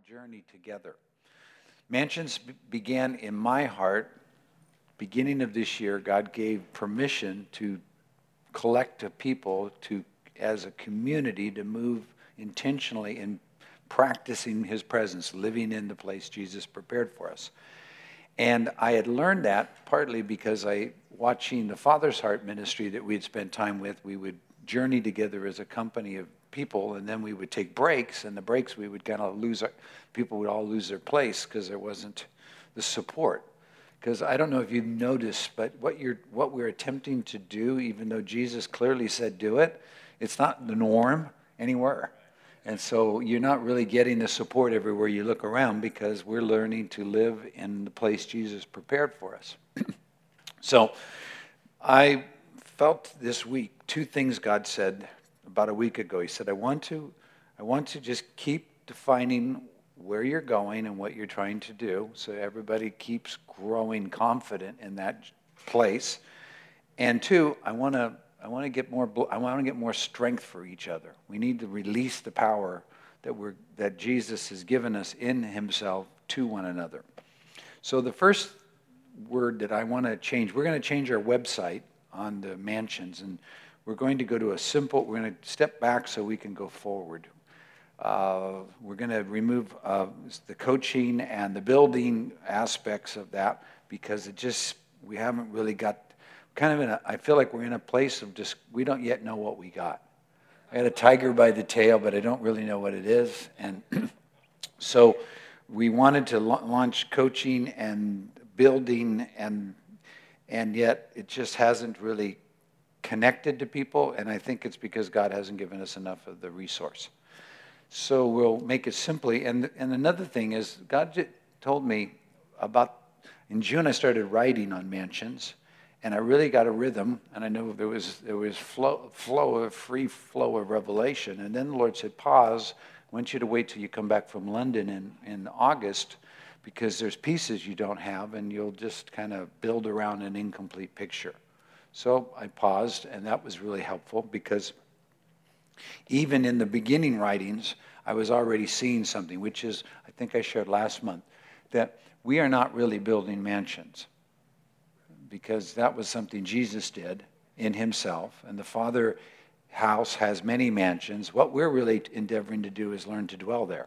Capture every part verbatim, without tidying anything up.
journey together. Mansions b- began in my heart. Beginning of this year, God gave permission to collect a people to, as a community, to move intentionally in practicing his presence, living in the place Jesus prepared for us. And I had learned that partly because I, watching the Father's Heart ministry that we had spent time with, we would journey together as a company of people, and then we would take breaks, and the breaks we would kind of lose, our, people would all lose their place because there wasn't the support. Because I don't know if you've noticed, but what you're, what we're attempting to do, even though Jesus clearly said do it, it's not the norm anywhere. And so you're not really getting the support everywhere you look around because we're learning to live in the place Jesus prepared for us. So I felt this week two things God said about a week ago. He said, I want to, I want to just keep defining where you're going and what you're trying to do so everybody keeps growing confident in that place. And two, I want to I want to get more I want to get more strength for each other. We need to release the power that we're that Jesus has given us in himself to one another. So the first word that I want to change, we're going to change our website on the mansions, and we're going to go to a simple, we're going to step back so we can go forward. Uh, we're going to remove uh, the coaching and the building aspects of that because it just, we haven't really got, kind of in a, I feel like we're in a place of just, we don't yet know what we got. I had a tiger by the tail, but I don't really know what it is. And so we wanted to la- launch coaching and building, and and yet it just hasn't really connected to people. And I think it's because God hasn't given us enough of the resource. So we'll make it simply. And and another thing is, God told me about, in June I started writing on mansions, and I really got a rhythm, and I knew there was there was flow, flow of free flow of revelation. And then the Lord said, pause. I want you to wait till you come back from London in, in August, because there's pieces you don't have, and you'll just kind of build around an incomplete picture. So I paused, and that was really helpful, because even in the beginning writings, I was already seeing something, which is, I think I shared last month, that we are not really building mansions, because that was something Jesus did in himself, and the Father house has many mansions. What we're really endeavoring to do is learn to dwell there.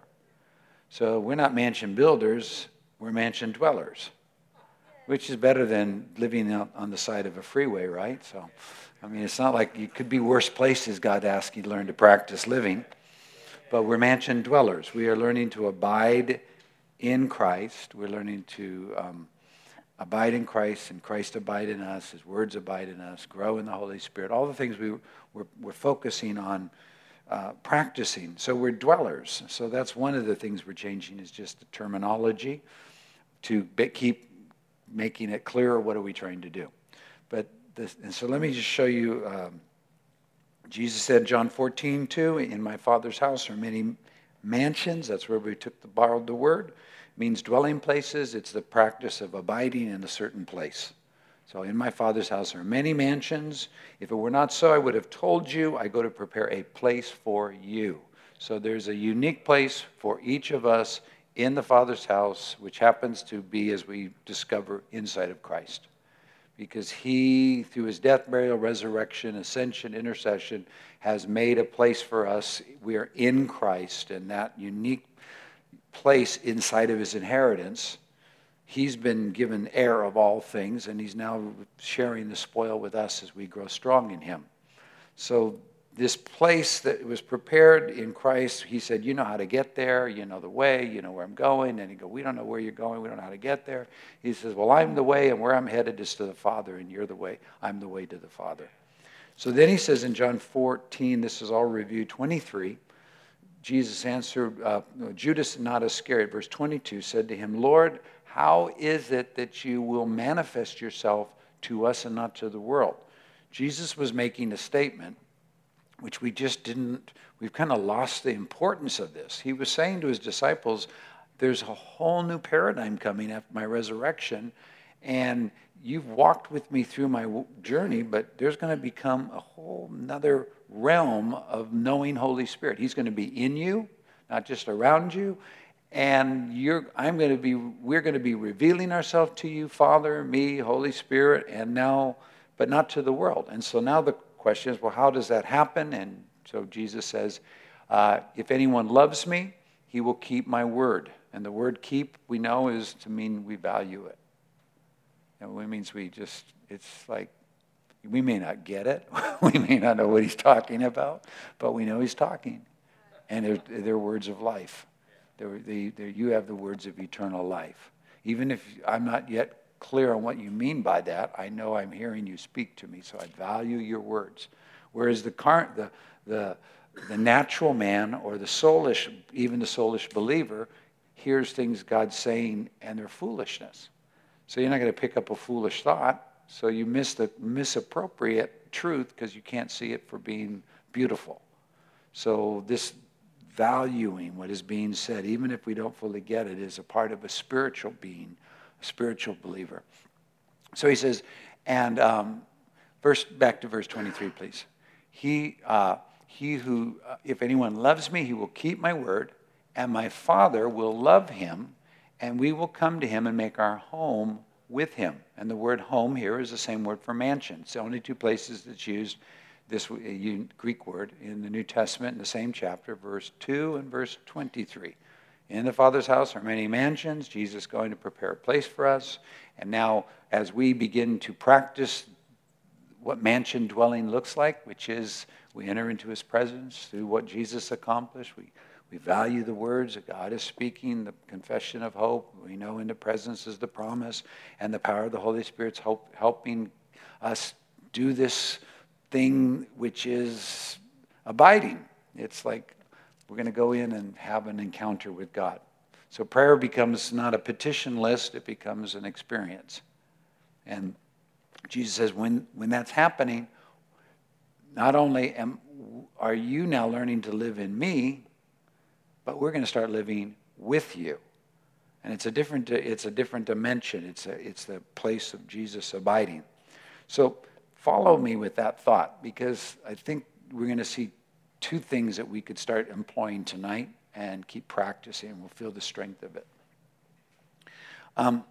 So we're not mansion builders, we're mansion dwellers, which is better than living out on the side of a freeway, right? So, I mean, it's not like you could be worse places God asked you to learn to practice living, but we're mansion dwellers. We are learning to abide in Christ. We're learning to um, abide in Christ, and Christ abide in us, his words abide in us, grow in the Holy Spirit, all the things we, we're, we're focusing on uh, practicing. So we're dwellers. So that's one of the things we're changing, is just the terminology to be, keep making it clearer what are we trying to do. But this, and so let me just show you, um, Jesus said, John fourteen two, in my Father's house are many mansions. That's where we took the borrowed the word. It means dwelling places. It's the practice of abiding in a certain place. So in my Father's house are many mansions. If it were not so, I would have told you. I go to prepare a place for you. So there's a unique place for each of us in the Father's house, which happens to be, as we discover, inside of Christ. Because he, through his death, burial, resurrection, ascension, intercession, has made a place for us. We are in Christ, and that unique place inside of his inheritance, he's been given heir of all things, and he's now sharing the spoil with us as we grow strong in him. So this place that was prepared in Christ, he said, you know how to get there, you know the way, you know where I'm going. And he go, we don't know where you're going, we don't know how to get there. He says, well, I'm the way, and where I'm headed is to the Father, and you're the way, I'm the way to the Father. So then he says in John fourteen, this is all review, twenty-three, Jesus answered, uh, Judas not Iscariot, verse twenty-two, said to him, Lord, how is it that you will manifest yourself to us and not to the world? Jesus was making a statement which we just didn't, we've kind of lost the importance of this. He was saying to his disciples, there's a whole new paradigm coming after my resurrection, and you've walked with me through my journey, but there's going to become a whole nother realm of knowing Holy Spirit. He's going to be in you, not just around you, And you're, I'm going to be, we're going to be revealing ourselves to you, Father, me, Holy Spirit, and now, but not to the world. And so now the question is, well, how does that happen? And so Jesus says, uh, if anyone loves me, he will keep my word. And the word keep, we know, is to mean we value it. And it means we just, it's like, we may not get it. We may not know what he's talking about, but we know he's talking. And they're, they're words of life. They're, they, they're, you have the words of eternal life. Even if I'm not yet clear on what you mean by that, I know I'm hearing you speak to me, so I value your words. Whereas the current, the, the, the natural man or the soulish, even the soulish believer, hears things God's saying and they're foolishness. So you're not going to pick up a foolish thought. So you miss the misappropriate truth because you can't see it for being beautiful. So this valuing what is being said, even if we don't fully get it, is a part of a spiritual being, a spiritual believer. So he says, and um, verse back to verse twenty-three, please. He, uh, he who, uh, if anyone loves me, he will keep my word, and my Father will love him, and we will come to him and make our home with him. And the word home here is the same word for mansion. It's the only two places that's used this Greek word in the New Testament in the same chapter, verse two and verse twenty-three. In the Father's house are many mansions. Jesus is going to prepare a place for us. And now as we begin to practice what mansion dwelling looks like, which is we enter into his presence through what Jesus accomplished. We We value the words that God is speaking, the confession of hope. We know in the presence is the promise, and the power of the Holy Spirit's hope, helping us do this thing which is abiding. It's like we're going to go in and have an encounter with God. So prayer becomes not a petition list, it becomes an experience. And Jesus says when, when that's happening, not only am, are you now learning to live in me, but we're going to start living with you. And it's a different, it's a different dimension. It's, a, it's the place of Jesus abiding. So follow me with that thought, because I think we're going to see two things that we could start employing tonight and keep practicing. We'll feel the strength of it. Um,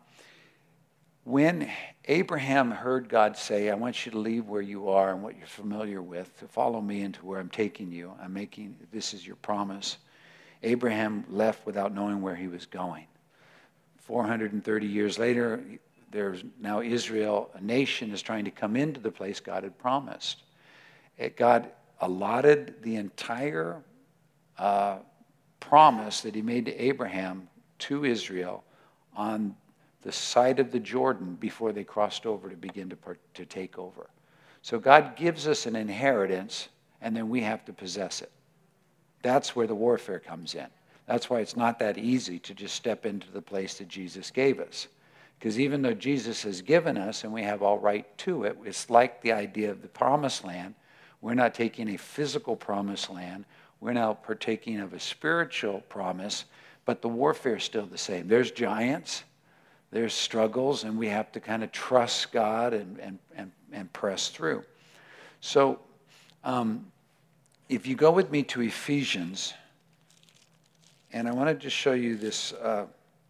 when Abraham heard God say, I want you to leave where you are and what you're familiar with, to follow me into where I'm taking you. I'm making, this is your promise. Abraham left without knowing where he was going. four hundred thirty years later, there's now Israel, a nation, is trying to come into the place God had promised. It, God allotted the entire uh, promise that he made to Abraham to Israel on the side of the Jordan before they crossed over to begin to, part, to take over. So God gives us an inheritance, and then we have to possess it. That's where the warfare comes in. That's why it's not that easy to just step into the place that Jesus gave us. Because even though Jesus has given us and we have all right to it, it's like the idea of the promised land. We're not taking a physical promised land. We're now partaking of a spiritual promise, but the warfare is still the same. There's giants, there's struggles, and we have to kind of trust God and, and, and, and press through. So, um, if you go with me to Ephesians, and I want to just show you this uh,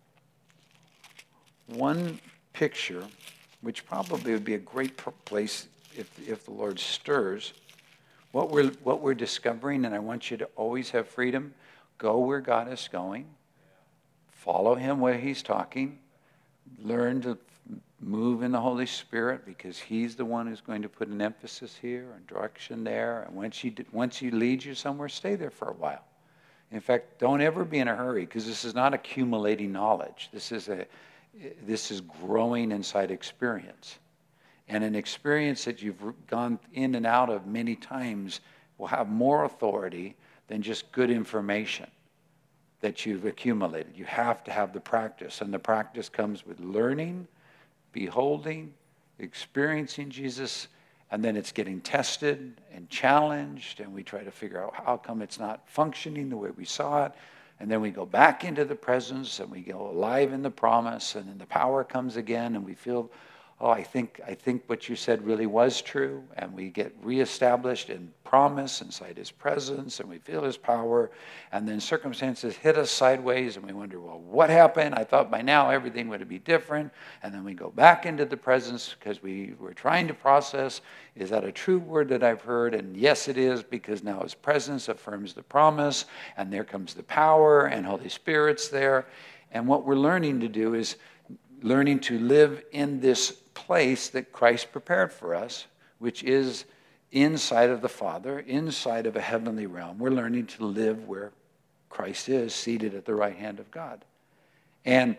one picture, which probably would be a great place if, if the Lord stirs. What we're, what we're discovering, and I want you to always have freedom, go where God is going, follow him where he's talking, learn to move in the Holy Spirit, because he's the one who's going to put an emphasis here and direction there. And once he, once he leads you somewhere, stay there for a while. In fact, don't ever be in a hurry, because this is not accumulating knowledge. This is, a, this is growing inside experience. And an experience that you've gone in and out of many times will have more authority than just good information that you've accumulated. You have to have the practice, and the practice comes with learning, beholding, experiencing Jesus, and then it's getting tested and challenged, and we try to figure out how come it's not functioning the way we saw it, and then we go back into the presence, and we go alive in the promise, and then the power comes again, and we feel oh, I think I think what you said really was true, and we get reestablished in promise inside his presence, and we feel his power, and then circumstances hit us sideways, and we wonder, well, what happened? I thought by now everything would be different, and then we go back into the presence because we were trying to process, is that a true word that I've heard? And yes, it is, because now his presence affirms the promise, and there comes the power, and Holy Spirit's there. And what we're learning to do is learning to live in this place that Christ prepared for us, which is inside of the Father, inside of a heavenly realm. We're learning to live where Christ is, seated at the right hand of God. And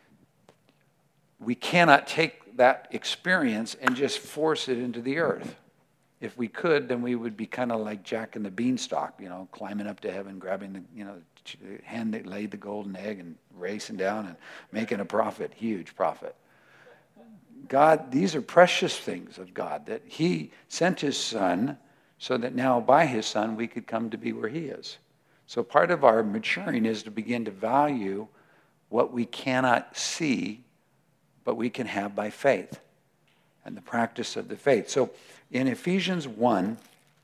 we cannot take that experience and just force it into the earth. If we could, then we would be kind of like Jack and the Beanstalk, you know, climbing up to heaven, grabbing the, you know, the hand that laid the golden egg and racing down and making a profit, huge profit. God, these are precious things of God, that he sent his son so that now by his son we could come to be where he is. So part of our maturing is to begin to value what we cannot see, but we can have by faith and the practice of the faith. So in Ephesians one,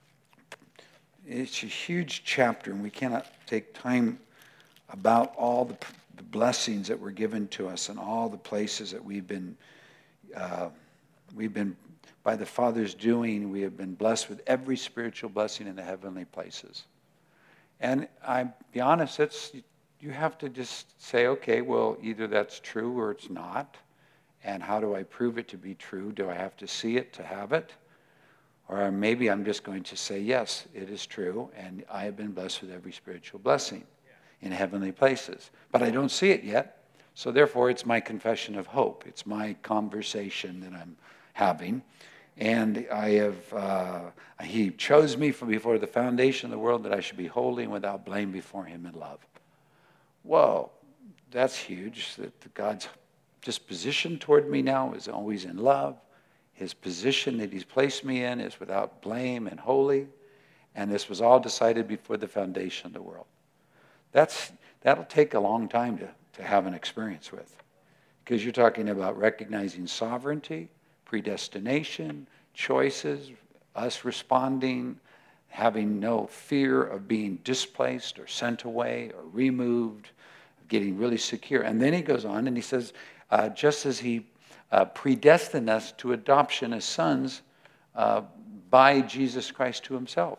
it's a huge chapter, and we cannot take time about all the, the blessings that were given to us and all the places that we've been, uh, we've been, by the Father's doing, we have been blessed with every spiritual blessing in the heavenly places. And I'll be honest, it's, you have to just say, okay, well, either that's true or it's not. And how do I prove it to be true? Do I have to see it to have it? Or maybe I'm just going to say, yes, it is true, and I have been blessed with every spiritual blessing in heavenly places. But I don't see it yet, so therefore it's my confession of hope. It's my conversation that I'm having. And I have, uh, he chose me from before the foundation of the world that I should be holy and without blame before him in love. Whoa, that's huge, that God's disposition toward me now is always in love. His position that he's placed me in is without blame and holy. And this was all decided before the foundation of the world. That's, that'll take a long time to, to have an experience with. Because you're talking about recognizing sovereignty, predestination, choices, us responding, having no fear of being displaced or sent away or removed, getting really secure. And then he goes on and he says, uh, just as he Uh, predestined us to adoption as sons uh, by Jesus Christ to himself.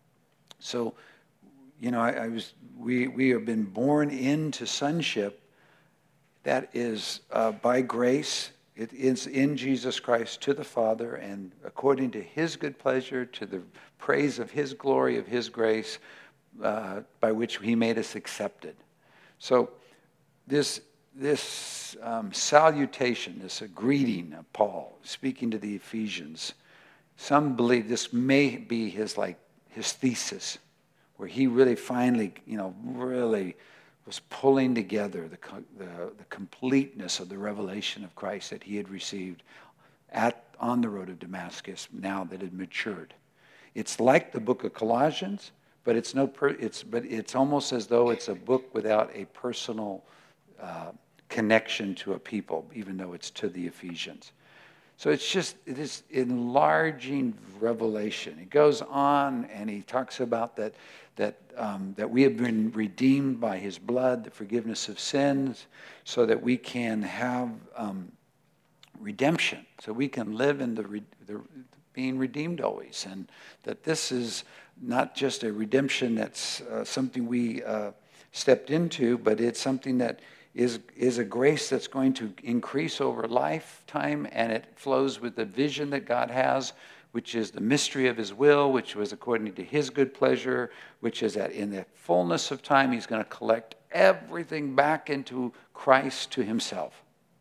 So, you know, I, I was we we have been born into sonship. That is uh, by grace. It is in Jesus Christ to the Father, and according to his good pleasure, to the praise of his glory, of his grace, uh, by which he made us accepted. So, this. This um, salutation, this uh, greeting of Paul, speaking to the Ephesians, some believe this may be his like his thesis, where he really finally, you know, really was pulling together the, the, the completeness of the revelation of Christ that he had received at on the road of Damascus, now that it matured. It's like the book of Colossians, but it's no, per, it's but it's almost as though it's a book without a personal Uh, connection to a people, even though it's to the Ephesians. So it's just, it is enlarging revelation. It goes on and he talks about that, that, um, that we have been redeemed by his blood, the forgiveness of sins, so that we can have um, redemption, so we can live in the, the being redeemed always. And that this is not just a redemption that's uh, something we uh, stepped into, but it's something that is is a grace that's going to increase over a lifetime, and it flows with the vision that God has, which is the mystery of his will, which was according to his good pleasure, which is that in the fullness of time, he's going to collect everything back into Christ to himself.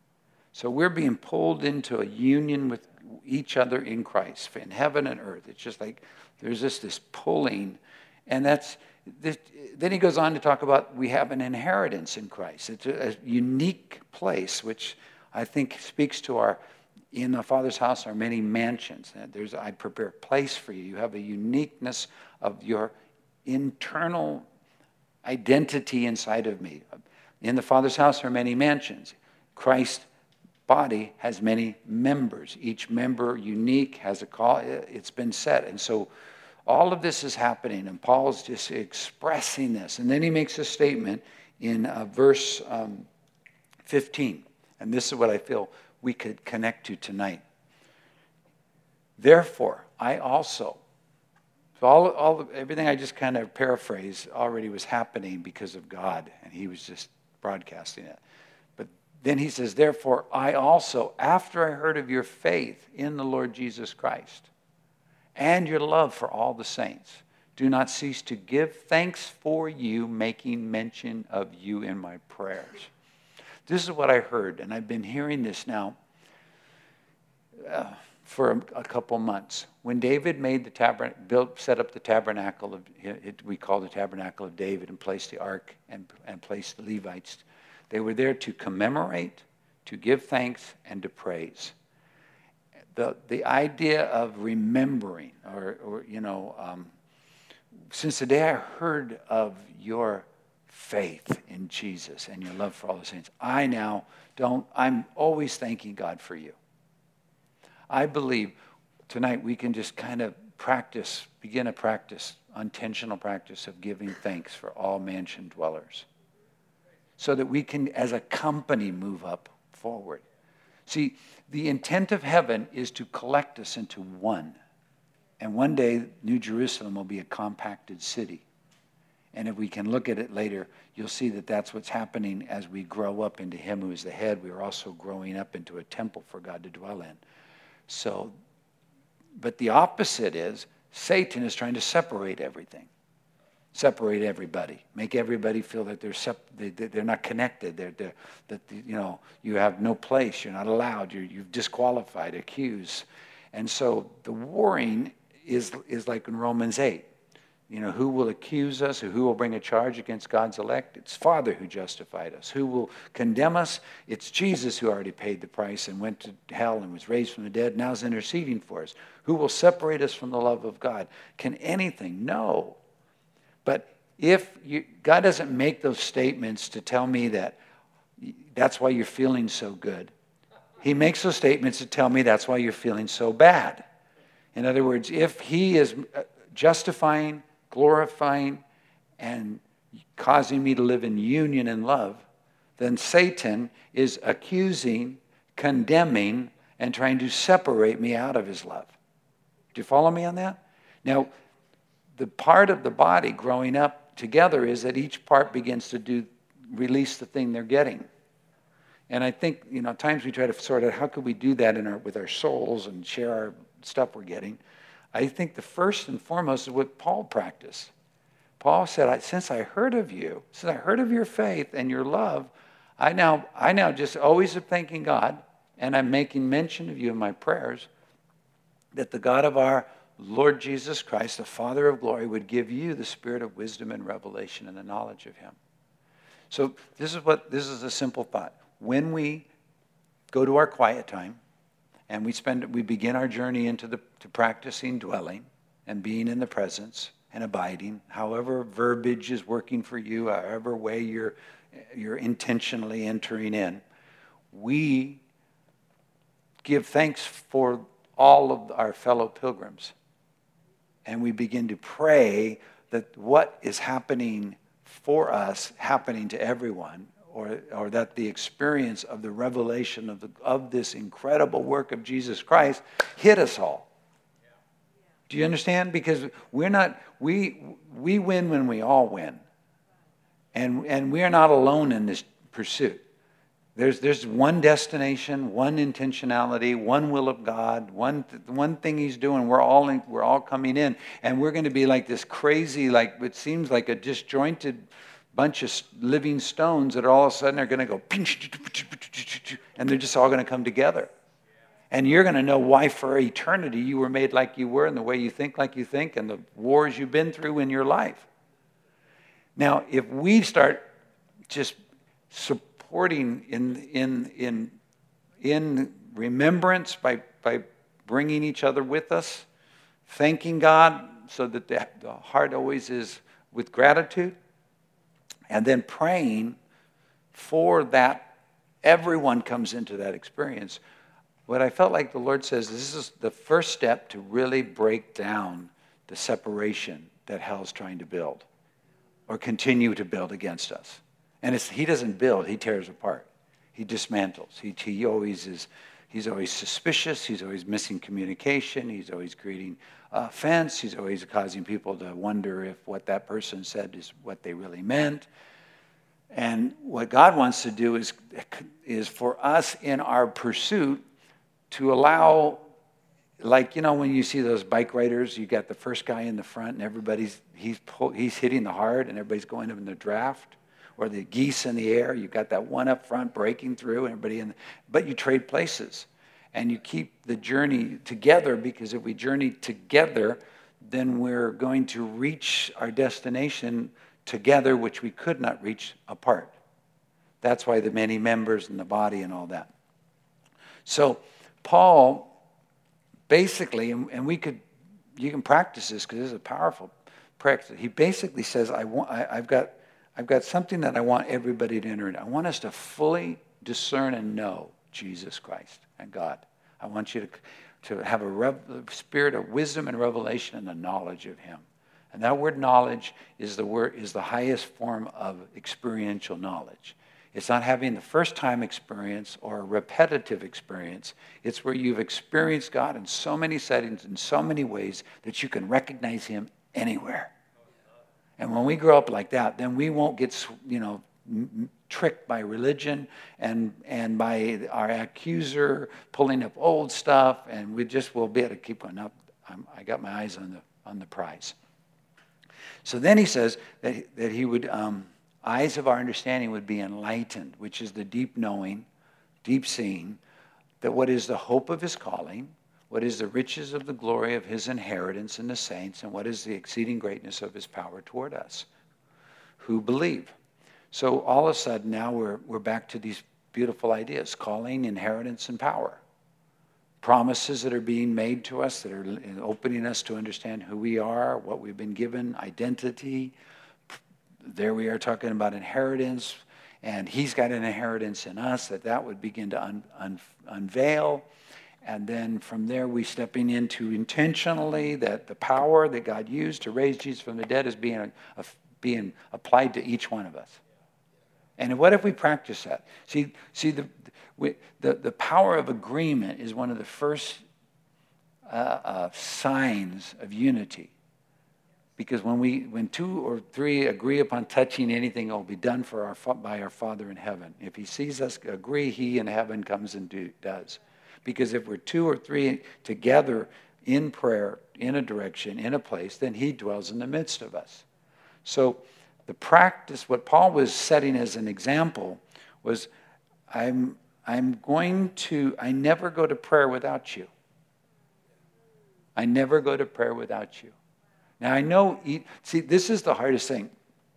So we're being pulled into a union with each other in Christ, in heaven and earth. It's just like there's just this pulling, and that's this. Then he goes on to talk about we have an inheritance in Christ. It's a, a unique place, which I think speaks to our, in the Father's house are many mansions. There's, I prepare a place for you. You have a uniqueness of your internal identity inside of me. In the Father's house are many mansions. Christ body has many members. Each member unique has a call. It's been set. And so all of this is happening, and Paul's just expressing this. And then he makes a statement in uh, verse um, fifteen. And this is what I feel we could connect to tonight. Therefore, I also, so all, all everything I just kind of paraphrased already was happening because of God, and he was just broadcasting it. But then he says, therefore, I also, after I heard of your faith in the Lord Jesus Christ and your love for all the saints, do not cease to give thanks for you, making mention of you in my prayers. This is what I heard, and I've been hearing this now uh, for a, a couple months. When David made the tabernacle, built, set up the tabernacle of, it, we call the tabernacle of David, and placed the ark and, and placed the Levites, they were there to commemorate, to give thanks, and to praise. The the idea of remembering, or, or you know, um, since the day I heard of your faith in Jesus and your love for all the saints, I now don't, I'm always thanking God for you. I believe tonight we can just kind of practice, begin a practice, intentional practice of giving thanks for all mansion dwellers, so that we can, as a company, move up forward. See, the intent of heaven is to collect us into one. And one day, New Jerusalem will be a compacted city. And if we can look at it later, you'll see that that's what's happening as we grow up into him who is the head. We are also growing up into a temple for God to dwell in. So, but the opposite is Satan is trying to separate everything. Separate everybody. Make everybody feel that they're sep- they, they're not connected. They're, they're, that, you know, you have no place. You're not allowed. You're, you've disqualified, accused. And so the warring is, is like in Romans eight. You know, who will accuse us, or who will bring a charge against God's elect? It's Father who justified us. Who will condemn us? It's Jesus who already paid the price and went to hell and was raised from the dead, now is interceding for us. Who will separate us from the love of God? Can anything? No. But if you, God doesn't make those statements to tell me that that's why you're feeling so good. He makes those statements to tell me that's why you're feeling so bad. In other words, if he is justifying, glorifying, and causing me to live in union and love, then Satan is accusing, condemning, and trying to separate me out of his love. Do you follow me on that? Now, the part of the body growing up together is that each part begins to do release the thing they're getting. And I think, you know, at times we try to sort out how could we do that in our with our souls and share our stuff we're getting. I think the first and foremost is what Paul practiced. Paul said, I, since I heard of you, since I heard of your faith and your love, I now, I now just always am thanking God, and I'm making mention of you in my prayers, that the God of our Lord Jesus Christ, the Father of glory, would give you the spirit of wisdom and revelation and the knowledge of him. So this is what this is a simple thought. When we go to our quiet time, and we spend, we begin our journey into the to practicing dwelling and being in the presence and abiding, however verbiage is working for you, however way you're you're intentionally entering in, we give thanks for all of our fellow pilgrims. And we begin to pray that what is happening for us, happening to everyone, or, or that the experience of the revelation of, the, of this incredible work of Jesus Christ hit us all. Do you understand? Because we're not, we, we win when we all win. And, and we are not alone in this pursuit. There's, there's one destination, one intentionality, one will of God, one, one thing he's doing. We're all, in, we're all coming in. And we're going to be like this crazy, like it seems like a disjointed bunch of living stones that are all of a sudden are going to go, and they're just all going to come together. And you're going to know why for eternity you were made like you were, and the way you think like you think, and the wars you've been through in your life. Now, if we start just supporting in in in in remembrance by by bringing each other with us, thanking God so that the, the heart always is with gratitude, and then praying for that Everyone comes into that experience. What I felt like the Lord says, this is the first step to really break down the separation that hell's trying to build or continue to build against us. And it's, he doesn't build, he tears apart. He dismantles. He, he always is, he's always suspicious. He's always missing communication. He's always creating offense. He's always causing people to wonder if what that person said is what they really meant. And what God wants to do is, is for us in our pursuit to allow, like, you know, when you see those bike riders, you got the first guy in the front and everybody's, he's, pull, he's hitting the hard and everybody's going up in the draft. Or the geese in the air, you've got that one up front breaking through, and everybody in the, but you trade places. And you keep the journey together, because if we journey together, then we're going to reach our destination together, which we could not reach apart. That's why the many members in the body and all that. So Paul basically, and, and we could, you can practice this because this is a powerful practice. He basically says, I want, I, I've got, I've got something that I want everybody to enter in. I want us to fully discern and know Jesus Christ and God. I want you to, to have a rev, spirit of wisdom and revelation and the knowledge of him. And that word knowledge is the word is the highest form of experiential knowledge. It's not having the first time experience or a repetitive experience. It's where you've experienced God in so many settings, in so many ways, that you can recognize him anywhere. And when we grow up like that, then we won't get, you know, tricked by religion and and by our accuser pulling up old stuff, and we just will be able to keep going up. I'm, I got my eyes on the on the prize. So then he says that he, that he would um, eyes of our understanding would be enlightened, which is the deep knowing, deep seeing, that what is the hope of his calling, what is the riches of the glory of his inheritance in the saints, and what is the exceeding greatness of his power toward us who believe. So all of a sudden now we're, we're back to these beautiful ideas: calling, inheritance, and power. Promises that are being made to us, that are opening us to understand who we are, what we've been given, identity. There we are talking about inheritance, and he's got an inheritance in us, that that would begin to un, un, unveil. And then from there, we stepping into intentionally that the power that God used to raise Jesus from the dead is being, a, a, being applied to each one of us. And what if we practice that? See, see the, we, the, the power of agreement is one of the first uh, uh, signs of unity. Because when we, when two or three agree upon touching anything, it will be done for our by our Father in heaven. If he sees us agree, he in heaven comes and do, does. Because if we're two or three together in prayer, in a direction, in a place, then he dwells in the midst of us. So the practice, what Paul was setting as an example was, I'm, I'm going to, I never go to prayer without you. I never go to prayer without you. Now I know, see, this is the hardest thing.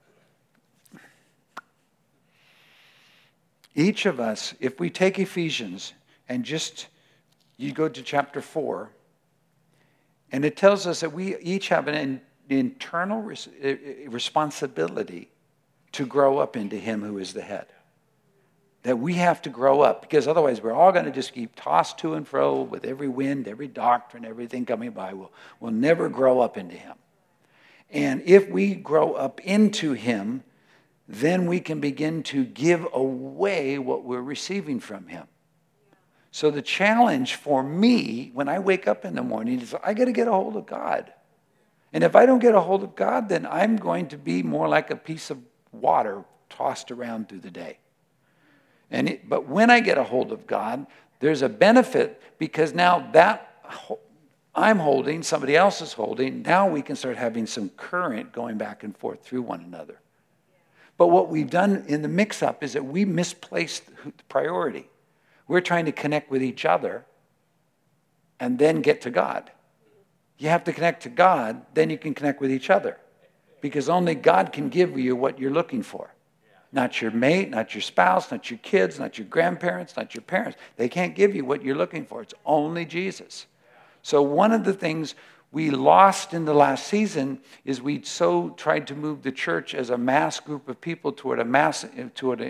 Each of us, if we take Ephesians and just, you go to chapter four, and it tells us that we each have an internal res- responsibility to grow up into him who is the head. That we have to grow up, because otherwise we're all going to just keep tossed to and fro with every wind, every doctrine, everything coming by. We'll, we'll never grow up into him. And if we grow up into him, then we can begin to give away what we're receiving from him. So the challenge for me when I wake up in the morning is I got to get a hold of God. And if I don't get a hold of God, then I'm going to be more like a piece of water tossed around through the day. And it, but when I get a hold of God, there's a benefit, because now that I'm holding, somebody else is holding, now we can start having some current going back and forth through one another. But what we've done in the mix-up is that we misplaced the priority. We're trying to connect with each other and then get to God. You have to connect to God, then you can connect with each other. Because only God can give you what you're looking for. Not your mate, not your spouse, not your kids, not your grandparents, not your parents. They can't give you what you're looking for. It's only Jesus. So one of the things we lost in the last season is we so tried to move the church as a mass group of people toward a mass, toward a, a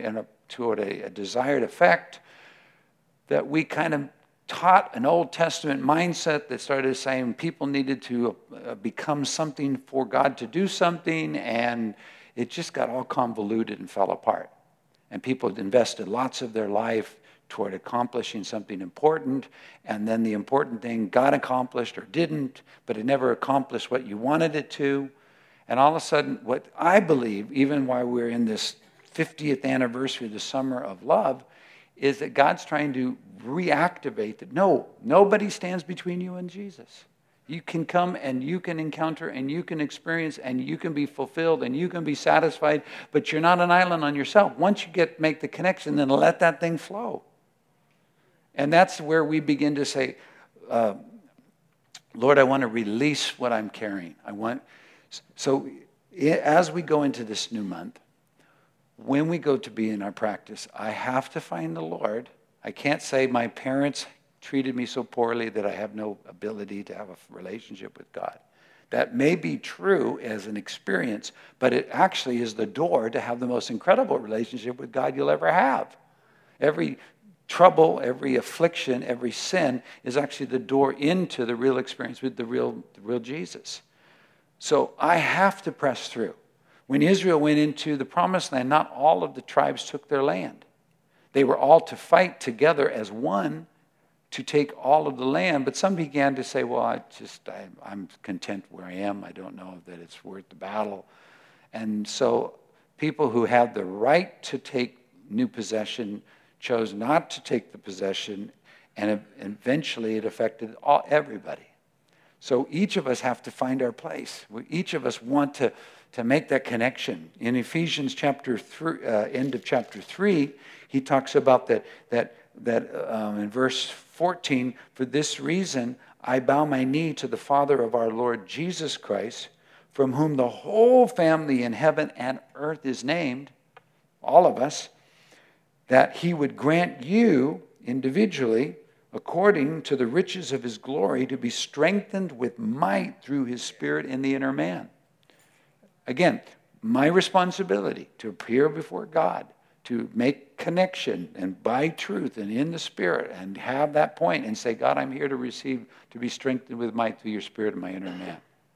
toward a, a desired effect, that we kind of taught an Old Testament mindset that started saying people needed to uh, become something for God to do something, and it just got all convoluted and fell apart. And people invested lots of their life toward accomplishing something important, and then the important thing got accomplished or didn't, but it never accomplished what you wanted it to. And all of a sudden, what I believe, even while we're in this fiftieth anniversary of the Summer of Love, is that God's trying to reactivate that. No, nobody stands between you and Jesus. You can come and you can encounter and you can experience and you can be fulfilled and you can be satisfied, but you're not an island on yourself. Once you get make the connection, then let that thing flow. And that's where we begin to say, uh, Lord, I want to release what I'm carrying. I want. So as we go into this new month, when we go to be in our practice, I have to find the Lord. I can't say my parents treated me so poorly that I have no ability to have a relationship with God. That may be true as an experience, but it actually is the door to have the most incredible relationship with God you'll ever have. Every trouble, every affliction, every sin is actually the door into the real experience with the real, the real Jesus. So I have to press through. When Israel went into the promised land, not all of the tribes took their land. They were all to fight together as one to take all of the land. But some began to say, well, I just, I, I'm content where I am. I don't know that it's worth the battle. And so people who had the right to take new possession chose not to take the possession, and eventually it affected all, everybody. So each of us have to find our place. We, each of us want to to make that connection. In Ephesians chapter three, uh, end of chapter three, he talks about that, that, that um, in verse fourteen, for this reason I bow my knee to the Father of our Lord Jesus Christ, from whom the whole family in heaven and earth is named, all of us, that he would grant you individually, according to the riches of his glory, to be strengthened with might through his Spirit in the inner man. Again, my responsibility to appear before God, to make connection and by truth and in the Spirit and have that point and say, God, I'm here to receive, to be strengthened with might through your Spirit in my inner man.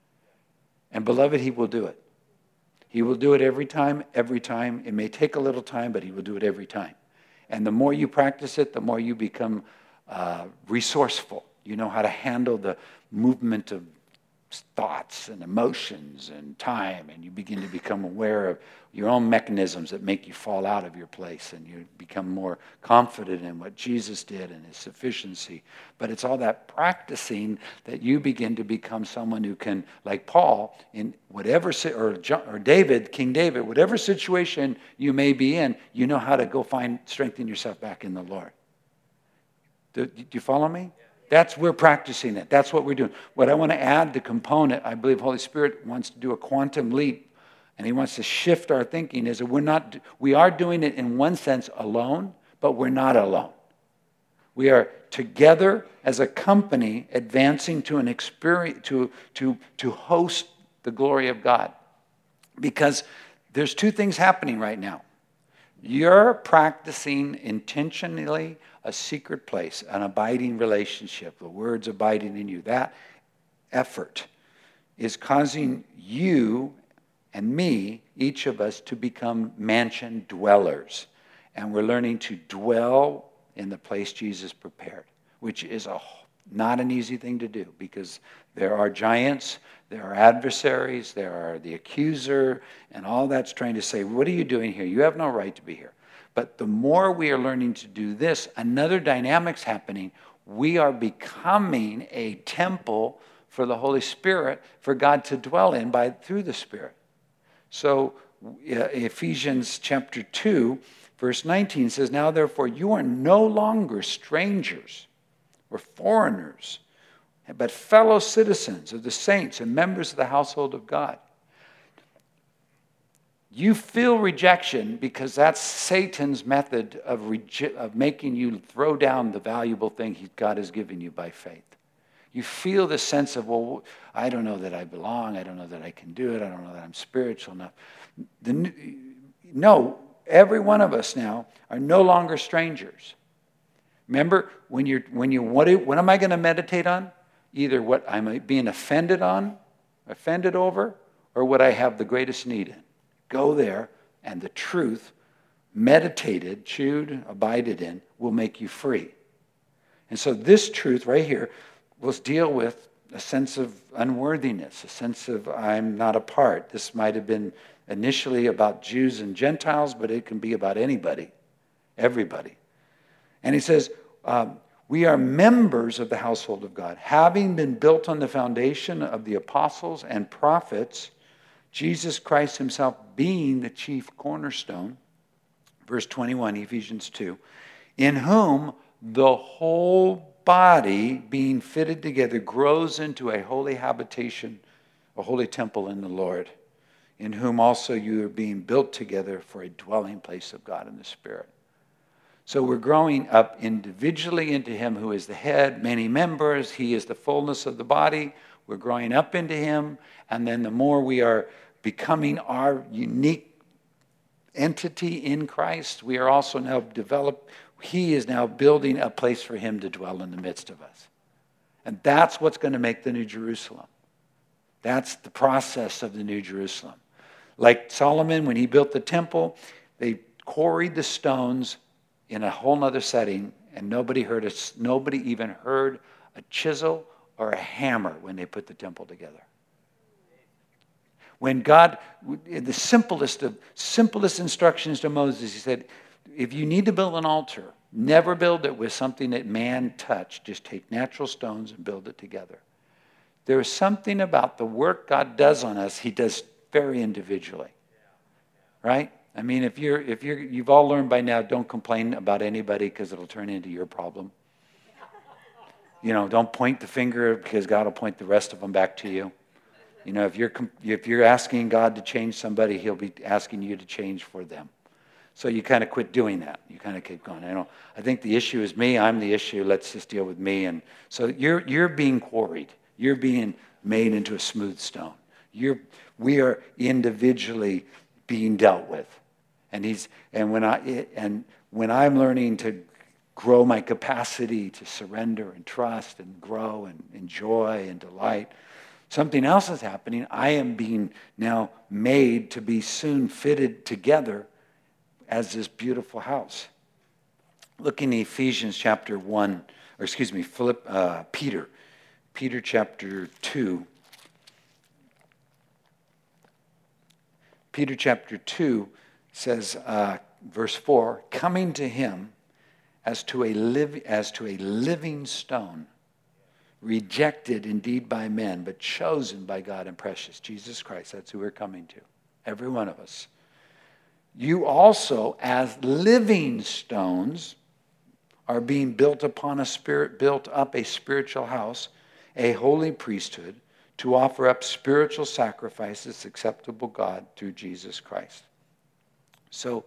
And beloved, he will do it. He will do it every time, every time. It may take a little time, but he will do it every time. And the more you practice it, the more you become uh, resourceful. You know how to handle the movement of thoughts and emotions and time, and you begin to become aware of your own mechanisms that make you fall out of your place, and you become more confident in what Jesus did and his sufficiency. But it's all that practicing that you begin to become someone who can, like Paul, in whatever, or, John, or David, King David, whatever situation you may be in, you know how to go find, strengthen yourself back in the Lord. Do, do you follow me? That's, we're practicing it. That's what we're doing. What I want to add, the component, I believe Holy Spirit wants to do a quantum leap, and he wants to shift our thinking, is that we're not, we are doing it in one sense alone, but we're not alone. We are together as a company advancing to an experience, to, to, to host the glory of God. Because there's two things happening right now. You're practicing intentionally a secret place, an abiding relationship, the words abiding in you. That effort is causing you and me, each of us, to become mansion dwellers. And we're learning to dwell in the place Jesus prepared, which is a, not an easy thing to do, because there are giants, there are adversaries, there are the accuser, and all that's trying to say, what are you doing here? You have no right to be here. But the more we are learning to do this, another dynamic's happening. We are becoming a temple for the Holy Spirit, for God to dwell in by through the Spirit. So uh, Ephesians chapter two, verse nineteen says, now therefore you are no longer strangers or foreigners, but fellow citizens of the saints and members of the household of God. You feel rejection because that's Satan's method of, reje- of making you throw down the valuable thing he, God has given you by faith. You feel the sense of, well, I don't know that I belong. I don't know that I can do it. I don't know that I'm spiritual enough. The, no, every one of us now are no longer strangers. Remember, when you're, when you, what, do, what am I going to meditate on? Either what I'm being offended on, offended over, or what I have the greatest need in. Go there, and the truth, meditated, chewed, abided in, will make you free. And so this truth right here will deal with a sense of unworthiness, a sense of I'm not a part. This might have been initially about Jews and Gentiles, but it can be about anybody, everybody. And he says, um, we are members of the household of God, having been built on the foundation of the apostles and prophets, Jesus Christ himself being the chief cornerstone. Verse twenty-one, Ephesians two, in whom the whole body being fitted together grows into a holy habitation, a holy temple in the Lord, in whom also you are being built together for a dwelling place of God in the Spirit. So we're growing up individually into him who is the head, many members. He is the fullness of the body. We're growing up into him. And then the more we are becoming our unique entity in Christ, we are also now developed. He is now building a place for him to dwell in the midst of us. And that's what's going to make the New Jerusalem. That's the process of the New Jerusalem. Like Solomon, when he built the temple, they quarried the stones in a whole nother setting, and nobody heard us. Nobody even heard a chisel or a hammer when they put the temple together. When God, the simplest of simplest instructions to Moses, he said, if you need to build an altar, never build it with something that man touched. Just take natural stones and build it together. There is something about the work God does on us, he does very individually. Right? I mean, if you're, if you're, you've all learned by now, don't complain about anybody because it'll turn into your problem. You know, don't point the finger because God will point the rest of them back to you. You know, if you're, if you're asking God to change somebody, he'll be asking you to change for them. So you kind of quit doing that. You kind of keep going. I know. I think the issue is me. I'm the issue. Let's just deal with me. And so you're, you're being quarried. You're being made into a smooth stone. You're, we are individually being dealt with. And he's and when I and when I'm learning to grow my capacity to surrender and trust and grow and enjoy and delight, something else is happening. I am being now made to be soon fitted together as this beautiful house. Look in Ephesians chapter one, or excuse me, Philip, uh, Peter, Peter chapter two. Peter chapter two. Says, uh, verse four, coming to him as to a live, as to a living stone, rejected indeed by men, but chosen by God and precious. Jesus Christ, that's who we're coming to. Every one of us. You also, as living stones, are being built upon a spirit, built up a spiritual house, a holy priesthood, to offer up spiritual sacrifices acceptable to God through Jesus Christ. So,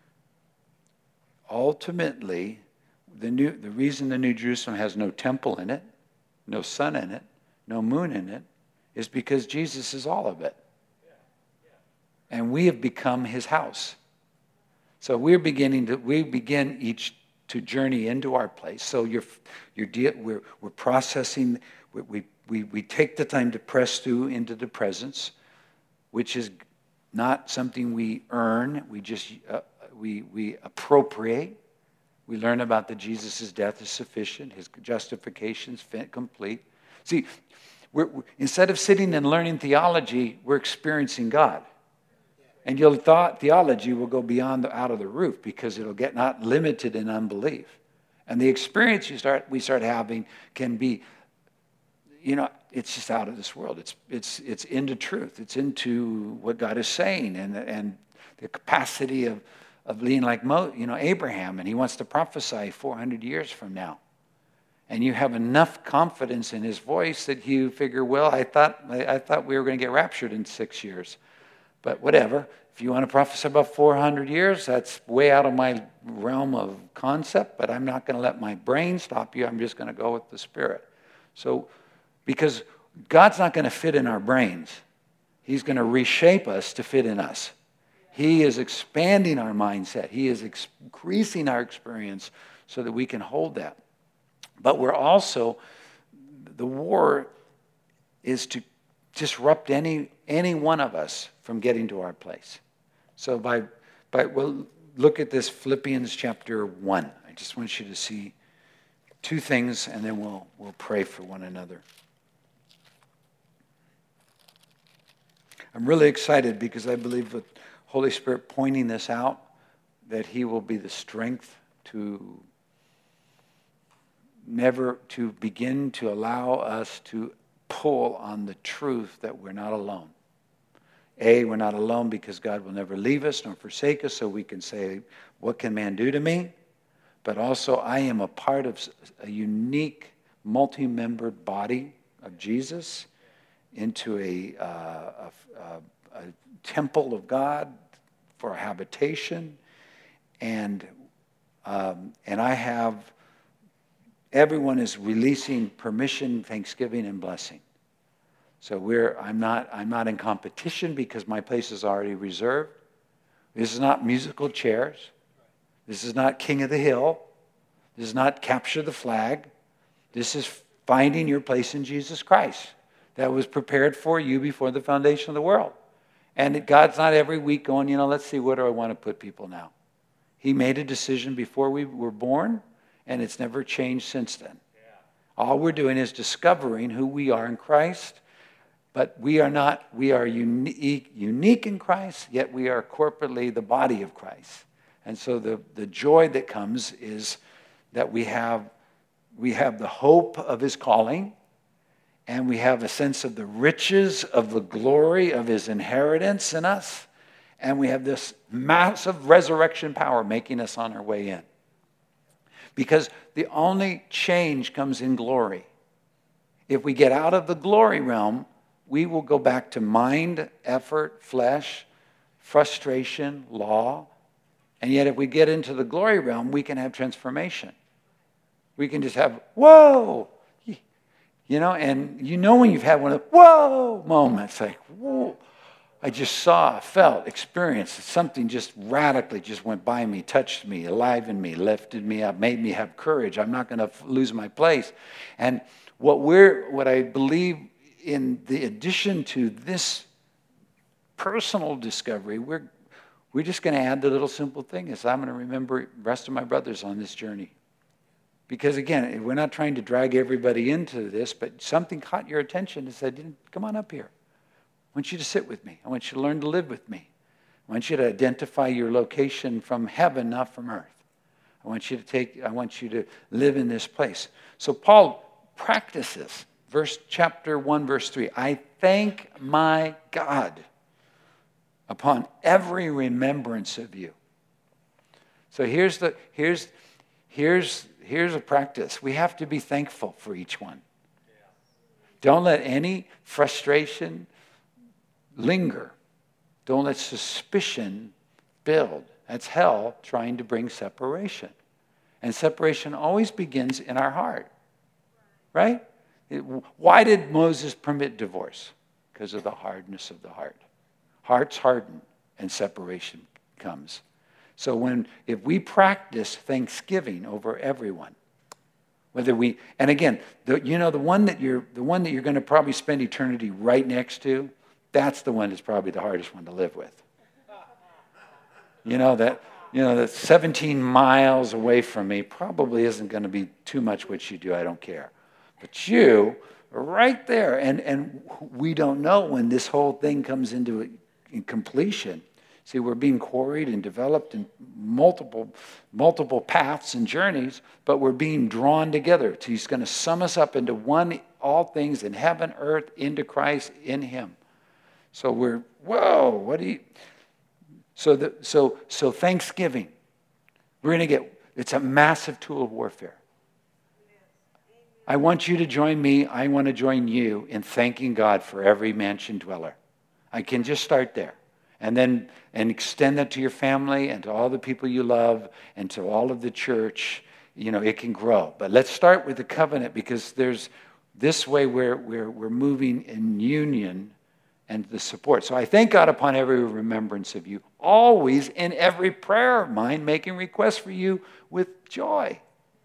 ultimately, the new the reason the New Jerusalem has no temple in it, no sun in it, no moon in it, is because Jesus is all of it. And we have become his house. So we're beginning to we begin each to journey into our place. So you're you're we're we're processing. We we we take the time to press through into the presence, which is not something we earn. We just uh, we we appropriate. We learn about that Jesus' death is sufficient. His justification is complete. See, we're, we're, instead of sitting and learning theology, we're experiencing God. And your thought theology will go beyond the, out of the roof because it'll get not limited in unbelief. And the experience you start we start having can be, you know, it's just out of this world. It's it's it's into truth. It's into what God is saying and and the capacity of of being like Mo, you know, Abraham, and he wants to prophesy four hundred years from now. And you have enough confidence in his voice that you figure, well, I thought I, I thought we were going to get raptured in six years. But whatever. If you want to prophesy about four hundred years, that's way out of my realm of concept, but I'm not going to let my brain stop you. I'm just going to go with the Spirit. So, because God's not going to fit in our brains. He's going to reshape us to fit in us. He is expanding our mindset. He is ex- increasing our experience so that we can hold that. But we're also, the war is to disrupt any any one of us from getting to our place. So by, by well, look at this Philippians chapter one. I just want you to see two things, and then we'll we'll pray for one another. I'm really excited because I believe with Holy Spirit pointing this out, that he will be the strength to never, to begin to allow us to pull on the truth that we're not alone. A, we're not alone because God will never leave us nor forsake us, so we can say, what can man do to me? But also, I am a part of a unique, multi-membered body of Jesus into a, uh, a, a, a temple of God for a habitation. And, um, and I have, everyone is releasing permission, thanksgiving, and blessing. So we're, I'm not, I'm not in competition because my place is already reserved. This is not musical chairs. This is not King of the Hill. This is not capture the flag. This is finding your place in Jesus Christ that was prepared for you before the foundation of the world. And God's not every week going, you know, let's see, where do I want to put people now? He made a decision before we were born, and it's never changed since then. Yeah. All we're doing is discovering who we are in Christ, but we are not, we are unique, unique in Christ, yet we are corporately the body of Christ. And so the, the joy that comes is that we have, we have the hope of his calling, and we have a sense of the riches of the glory of his inheritance in us, and we have this massive resurrection power making us on our way in. Because the only change comes in glory. If we get out of the glory realm, we will go back to mind, effort, flesh, frustration, law. And yet if we get into the glory realm, we can have transformation. We can just have, whoa! You know, and you know when you've had one of the whoa moments, like, whoa. I just saw, felt, experienced something just radically just went by me, touched me, enlivened me, lifted me up, made me have courage. I'm not going to lose my place. And what we're, what I believe in the addition to this personal discovery, we're we're just going to add the little simple thing is I'm going to remember the rest of my brothers on this journey. Because again, we're not trying to drag everybody into this, but something caught your attention and said, come on up here. I want you to sit with me. I want you to learn to live with me. I want you to identify your location from heaven, not from earth. I want you to take, I want you to live in this place. So Paul practices, verse chapter one, verse three. I thank my God upon every remembrance of you. So here's the here's here's here's a practice. We have to be thankful for each one. Don't let any frustration linger. Don't let suspicion build. That's hell trying to bring separation. And separation always begins in our heart. Right? It, why did Moses permit divorce? Because of the hardness of the heart. Hearts harden and separation comes. So when if we practice thanksgiving over everyone, whether we and again, the, you know the one that you're the one that you're going to probably spend eternity right next to, that's the one that's probably the hardest one to live with. You know that you know that seventeen miles away from me probably isn't going to be too much what you do. I don't care, but you are right there, and and we don't know when this whole thing comes into in completion. See, we're being quarried and developed in multiple, multiple paths and journeys, but we're being drawn together. He's going to sum us up into one, all things in heaven, earth, into Christ, in him. So we're, whoa, what do you, so, the, so, so Thanksgiving, we're going to get, it's a massive tool of warfare. I want you to join me, I want to join you in thanking God for every mansion dweller. I can just start there. And then and extend that to your family and to all the people you love and to all of the church. You know, it can grow. But let's start with the covenant because there's this way where we're, we're moving in union and the support. So I thank God upon every remembrance of you, always in every prayer of mine, making requests for you with joy.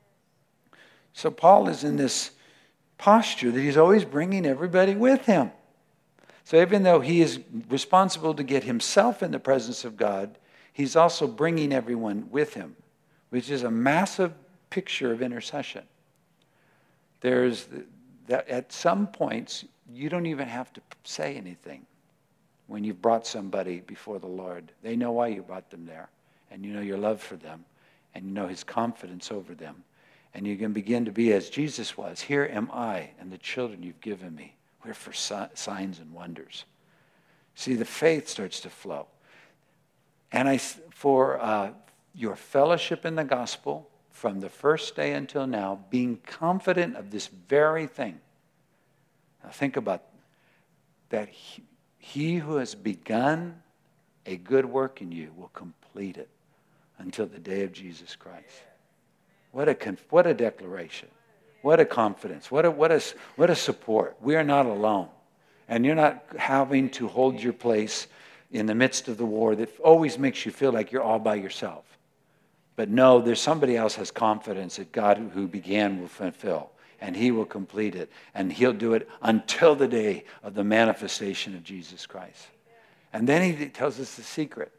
So Paul is in this posture that he's always bringing everybody with him. So even though he is responsible to get himself in the presence of God, he's also bringing everyone with him, which is a massive picture of intercession. There's that at some points, you don't even have to say anything when you've brought somebody before the Lord. They know why you brought them there, and you know your love for them, and you know his confidence over them. And you can begin to be as Jesus was. Here am I and the children you've given me. We're for signs and wonders. See, the faith starts to flow. And I, for uh, your fellowship in the gospel, from the first day until now, being confident of this very thing. Now think about that. He, he who has begun a good work in you will complete it until the day of Jesus Christ. What a, what a declaration. What a confidence. What a, what, a, what a support. We are not alone. And you're not having to hold your place in the midst of the war that always makes you feel like you're all by yourself. But no, there's somebody else has confidence that God who began will fulfill. And he will complete it. And he'll do it until the day of the manifestation of Jesus Christ. And then he tells us the secret.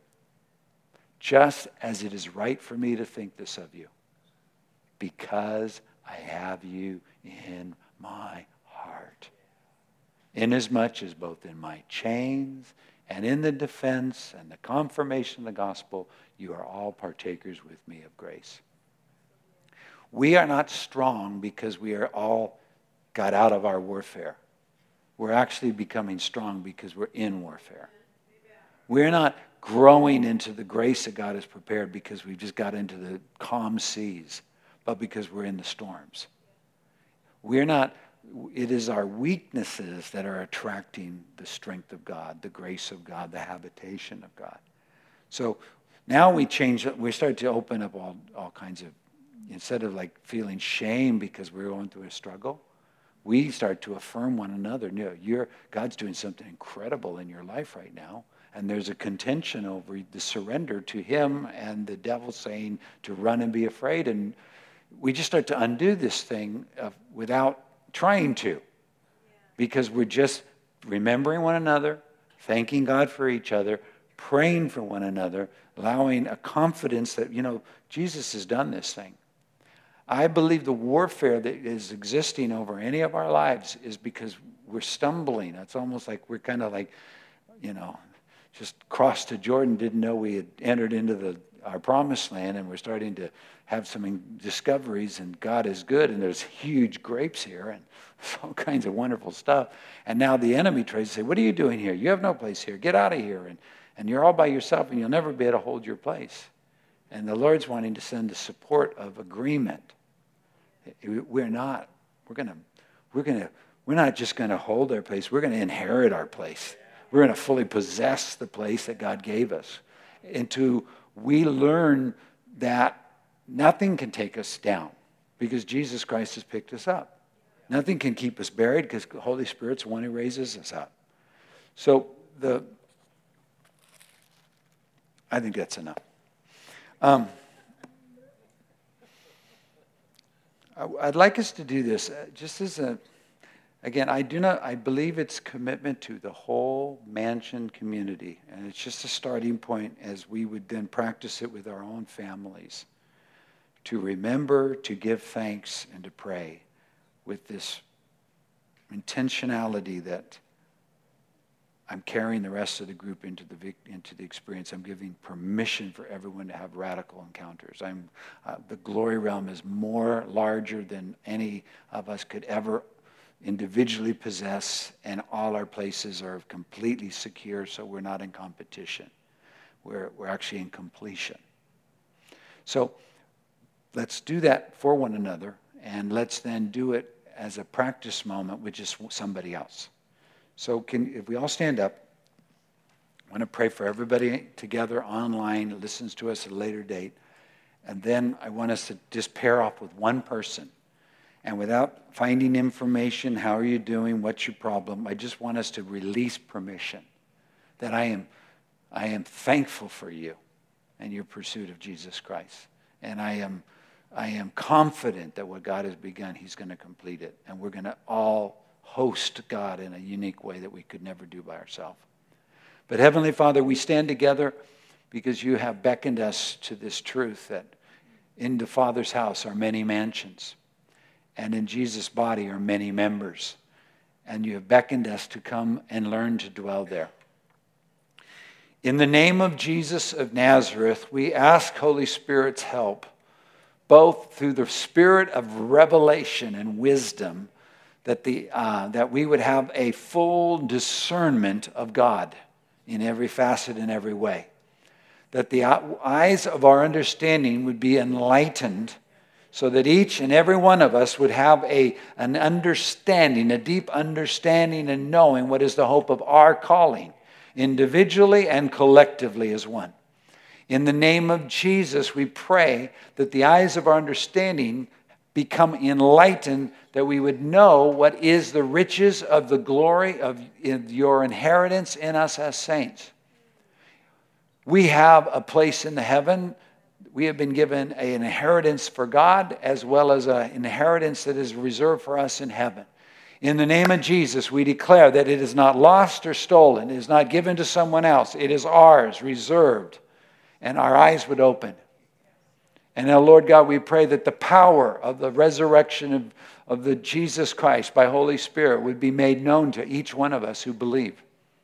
Just as it is right for me to think this of you, because I have you in my heart. Inasmuch as both in my chains and in the defense and the confirmation of the gospel, you are all partakers with me of grace. We are not strong because we are all got out of our warfare. We're actually becoming strong because we're in warfare. We're not growing into the grace that God has prepared because we just got into the calm seas, but because we're in the storms. We're not, it is our weaknesses that are attracting the strength of God, the grace of God, the habitation of God. So now we change, we start to open up all, all kinds of, instead of like feeling shame because we're going through a struggle, we start to affirm one another. No, you're, God's doing something incredible in your life right now. And there's a contention over the surrender to him and the devil saying to run and be afraid. And we just start to undo this thing of, without trying to, because we're just remembering one another, thanking God for each other, praying for one another, allowing a confidence that, you know, Jesus has done this thing. I believe the warfare that is existing over any of our lives is because we're stumbling. It's almost like we're kind of like, you know, just crossed to Jordan, didn't know we had entered into the our promised land, and we're starting to have some discoveries, and God is good, and there's huge grapes here, and all kinds of wonderful stuff. And now the enemy tries to say, what are you doing here? You have no place here. Get out of here. And, and you're all by yourself, and you'll never be able to hold your place. And the Lord's wanting to send the support of agreement. We're not. We're going to, we're going to, we're not just going to hold our place. We're going to inherit our place. We're going to fully possess the place that God gave us. And to, we learn that nothing can take us down because Jesus Christ has picked us up. Nothing can keep us buried because the Holy Spirit's the one who raises us up. So the, I think that's enough. Um, I'd like us to do this just as a, again, I do not, I believe it's commitment to the whole Mansion community. And it's just a starting point as we would then practice it with our own families. To remember, to give thanks, and to pray with this intentionality that I'm carrying the rest of the group into the into the experience. I'm giving permission for everyone to have radical encounters. I'm uh, the glory realm is more larger than any of us could ever individually possess, and all our places are completely secure, so we're not in competition. We're we're actually in completion. So let's do that for one another, and let's then do it as a practice moment with just somebody else. So can, if we all stand up, I want to pray for everybody together online, listens to us at a later date. And then I want us to just pair off with one person. And without finding information, how are you doing, what's your problem, I just want us to release permission that I am, I am thankful for you and your pursuit of Jesus Christ. And I am, I am confident that what God has begun, he's going to complete it. And we're going to all host God in a unique way that we could never do by ourselves. But Heavenly Father, we stand together because you have beckoned us to this truth that in the Father's house are many mansions, and in Jesus' body are many members. And you have beckoned us to come and learn to dwell there. In the name of Jesus of Nazareth, we ask Holy Spirit's help, both through the spirit of revelation and wisdom, that, the, uh, that we would have a full discernment of God in every facet and every way. That the eyes of our understanding would be enlightened so that each and every one of us would have a, an understanding, a deep understanding and knowing what is the hope of our calling, individually and collectively as one. In the name of Jesus, we pray that the eyes of our understanding become enlightened, that we would know what is the riches of the glory of your inheritance in us as saints. We have a place in the heaven. We have been given an inheritance for God as well as an inheritance that is reserved for us in heaven. In the name of Jesus, we declare that it is not lost or stolen. It is not given to someone else. It is ours, reserved, and our eyes would open. And now, Lord God, we pray that the power of the resurrection of, of the Jesus Christ by Holy Spirit would be made known to each one of us who believe.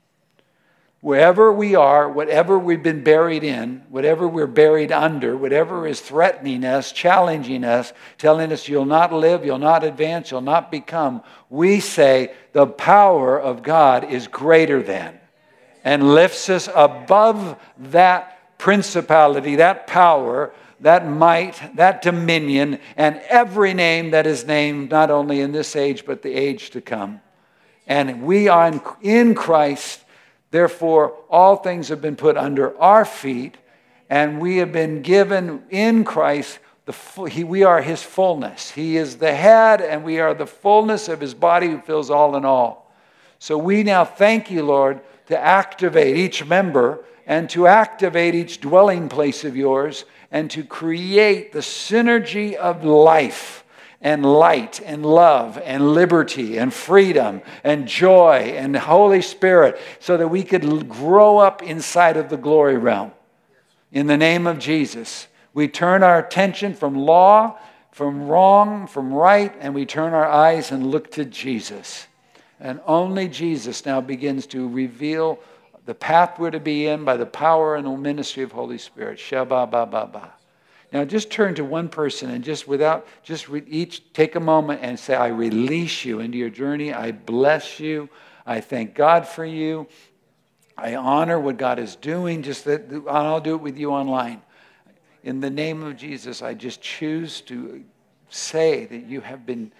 Wherever we are, whatever we've been buried in, whatever we're buried under, whatever is threatening us, challenging us, telling us you'll not live, you'll not advance, you'll not become, we say the power of God is greater than and lifts us above that principality, that power, that might, that dominion, and every name that is named not only in this age but the age to come. And we are in Christ. Therefore, all things have been put under our feet, and we have been given in Christ, the full, he, we are his fullness. He is the head, and we are the fullness of his body who fills all in all. So we now thank you, Lord, to activate each member and to activate each dwelling place of yours and to create the synergy of life and light and love and liberty and freedom and joy and Holy Spirit so that we could grow up inside of the glory realm. In the name of Jesus, we turn our attention from law, from wrong, from right, and we turn our eyes and look to Jesus. And only Jesus now begins to reveal the path we're to be in by the power and the ministry of Holy Spirit. Shabba ba ba ba. Now just turn to one person and just without, just re, each take a moment and say, I release you into your journey. I bless you. I thank God for you. I honor what God is doing. Just that I'll do it with you online. In the name of Jesus, I just choose to say that you have been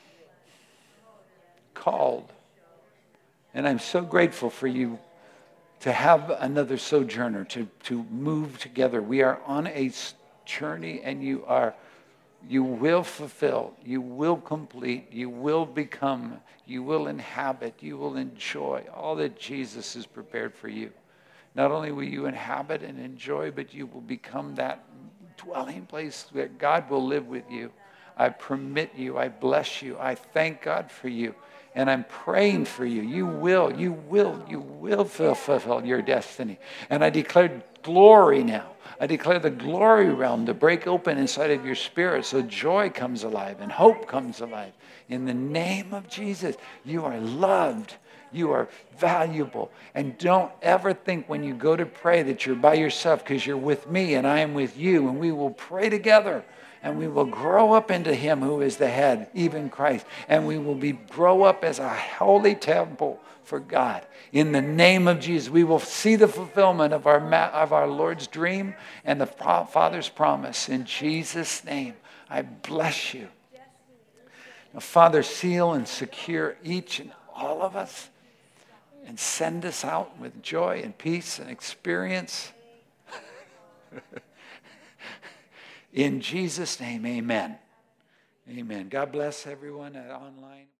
called. And I'm so grateful for you to have another sojourner, to, to move together. We are on a journey, and you are, you will fulfill, you will complete, you will become, you will inhabit, you will enjoy all that Jesus has prepared for you. Not only will you inhabit and enjoy, but you will become that dwelling place where God will live with you. I permit you, I bless you, I thank God for you, and I'm praying for you. You will, you will, you will fulfill your destiny. And I declare glory now. I declare the glory realm to break open inside of your spirit so joy comes alive and hope comes alive. In the name of Jesus, you are loved. You are valuable. And don't ever think when you go to pray that you're by yourself, because you're with me and I am with you, and we will pray together. And we will grow up into him who is the head, even Christ. And we will be grow up as a holy temple for God. In the name of Jesus, we will see the fulfillment of our, of our Lord's dream and the Father's promise. In Jesus' name, I bless you. Now, Father, seal and secure each and all of us and send us out with joy and peace and experience. In Jesus' name, amen. Amen. God bless everyone uh, online.